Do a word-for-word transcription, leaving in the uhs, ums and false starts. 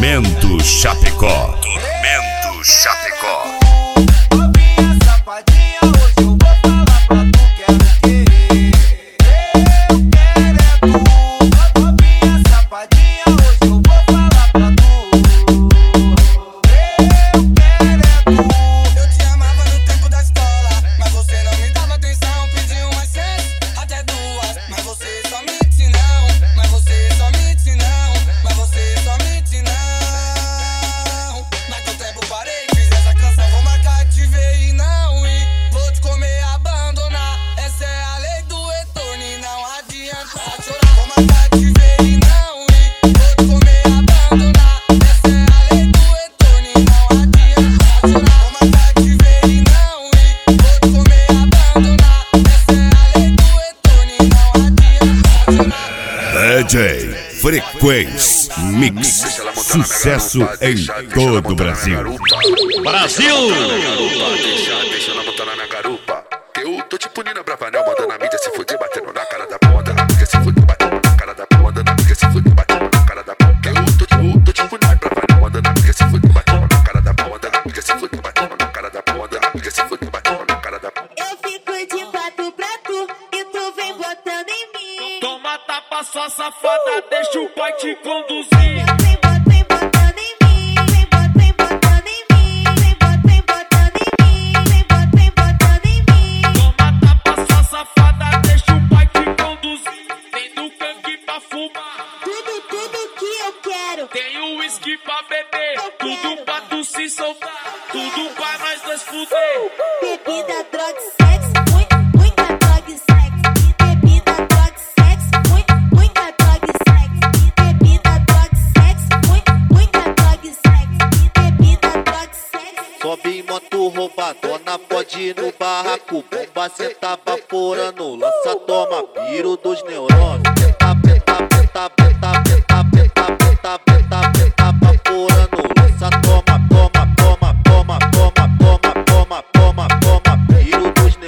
Tormento Chapecó. Tormento Chapecó. Novinha safadinha, hoje eu vou falar pra tu, quero querer. Eu quero é tu. Novinha safadinha, hoje eu vou falar pra tu. Eu quero é tu. Eu te amava no tempo da escola, mas você não me dava atenção. Pedi umas seis, até duas, mas você só me disse não. Mas você só me disse não. Mas você só me disse não. Mas com o tempo parei, fiz essa canção, vou marcar, te ver e não ir. Vou te comer, abandonar. Essa é a lei do retorno e não adianta chorar. Vou marcar, te ver e não ir. Vou te comer, abandonar. Essa é a lei do retorno e não adianta chorar. Vou marcar, te ver e não ir. Vou te comer, abandonar. Essa é a lei do retorno e não adianta chorar. D J Frequência Mix. Sucesso em todo o Brasil. Brasil! Deixa, deixa ela montar na minha garupa. Que eu tô tipo Nina Bravanel, mandando a mídia se fuder, batendo na cara da porra, mandando a mídia se fuder, batendo na cara da porra, mandando a mídia se fuder, batendo na cara da porra. Que eu tô tipo, tô tipo Nina Bravanel, mandando a mídia se fuder, batendo na cara da porra, mandando a mídia se fuder, batendo na cara da porra, mandando a mídia se fuder, batendo na cara da porra. Eu fico de quatro pra tu e tu vem botando em mim. Toma tapa, sua safada, deixa o pai te conduzir. Vem bot- vem botando em mim. Vem bot- vem botando em mim. Vem bot- vem botando em mim. Vem bot- vem botando em mim. Toma tapa, sua safada, deixa o pai te conduzir. Tem do canque pra fumar, Tudo, tudo que eu quero. tem o uísque pra beber, tudo pra tu se soltar, tudo pra nós dois fuder. Bebida, droga e sexo. Muita, muita droga e sexo. Bebida, droga e sexo. Muita, muita droga e sexo. Bebida, droga e sexo. Muita, muita droga e sexo. Bebida, droga e sexo. Sobe em moto roubadona, pode ir no barraco. Bomba senta baforando, lança toma, piro dos neurônios.